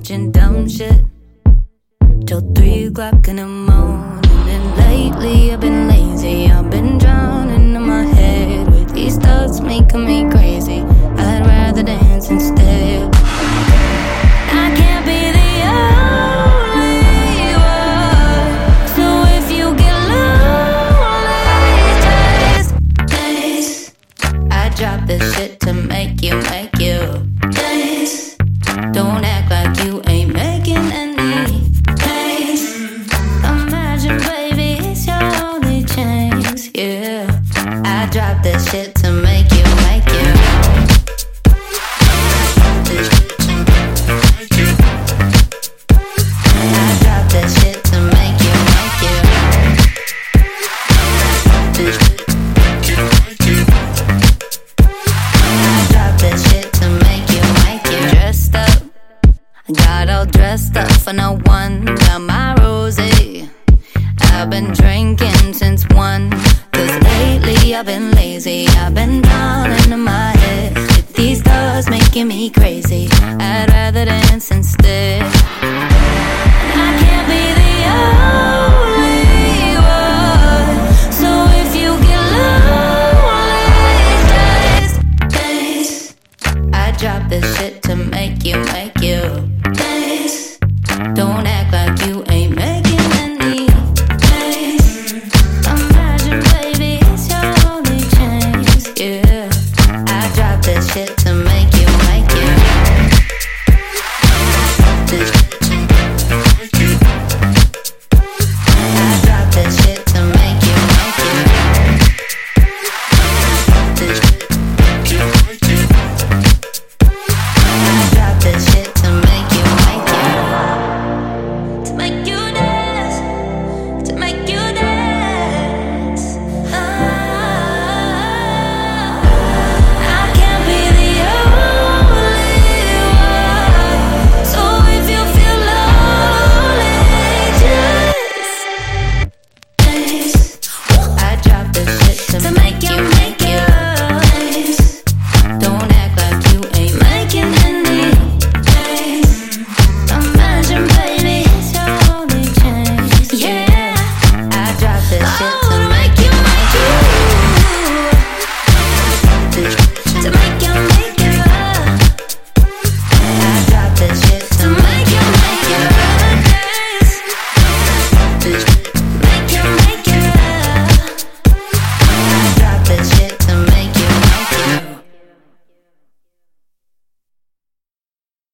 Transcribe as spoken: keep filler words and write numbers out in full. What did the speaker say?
watching dumb shit till three o'clock in the morning. And lately I've been lazy, I've been drowning in my head with these thoughts making me crazy. I'd rather dance instead. I can't be the only one, so if you get lonely, just dance. I drop this shit to make you, make you dance. Don't act like you ain't making any pace. Imagine, baby, it's your only chance, yeah. I drop this shit to make you, make you. I drop this shit to make you, make you. I drop this shit to make you, make you. Dressed up, got all dressed up for no one. Got my rosé, I've been drinking since one. Cause lately I've been lazy, I've been down into my head with these thoughts making me crazy.